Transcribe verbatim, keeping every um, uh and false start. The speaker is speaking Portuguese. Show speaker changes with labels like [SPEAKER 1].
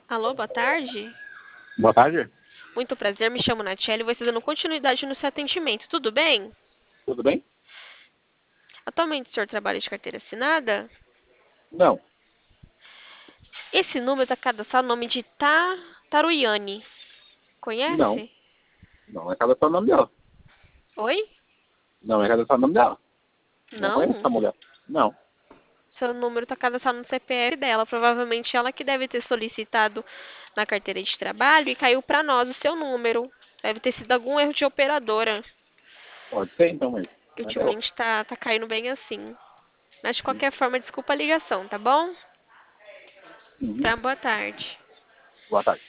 [SPEAKER 1] Alô, boa tarde.
[SPEAKER 2] Boa tarde,
[SPEAKER 1] Muito prazer, me chamo Natiele e vou estar dando continuidade no seu atendimento. Tudo bem?
[SPEAKER 2] tudo bem?
[SPEAKER 1] Atualmente o senhor trabalha de carteira assinada?
[SPEAKER 2] Não,
[SPEAKER 1] Esse número está cadastrado no nome de Ta Taruyane.
[SPEAKER 2] não,
[SPEAKER 1] Conhece?
[SPEAKER 2] não é cadastrar o nome dela.
[SPEAKER 1] Oi?
[SPEAKER 2] Não é cadastrar o nome dela. Não conheço
[SPEAKER 1] Não.
[SPEAKER 2] essa mulher. Não,
[SPEAKER 1] Seu número está cadastrado no C P F dela. Provavelmente ela que deve ter solicitado na carteira de trabalho e caiu para nós o seu número. Deve ter sido algum erro de operadora,
[SPEAKER 2] pode ser então, mas
[SPEAKER 1] que
[SPEAKER 2] não é dela.
[SPEAKER 1] ultimamente tá, tá caindo bem assim. Mas de qualquer forma, desculpa a ligação, tá bom?
[SPEAKER 2] Uhum.
[SPEAKER 1] Tá, boa tarde.
[SPEAKER 2] Boa tarde.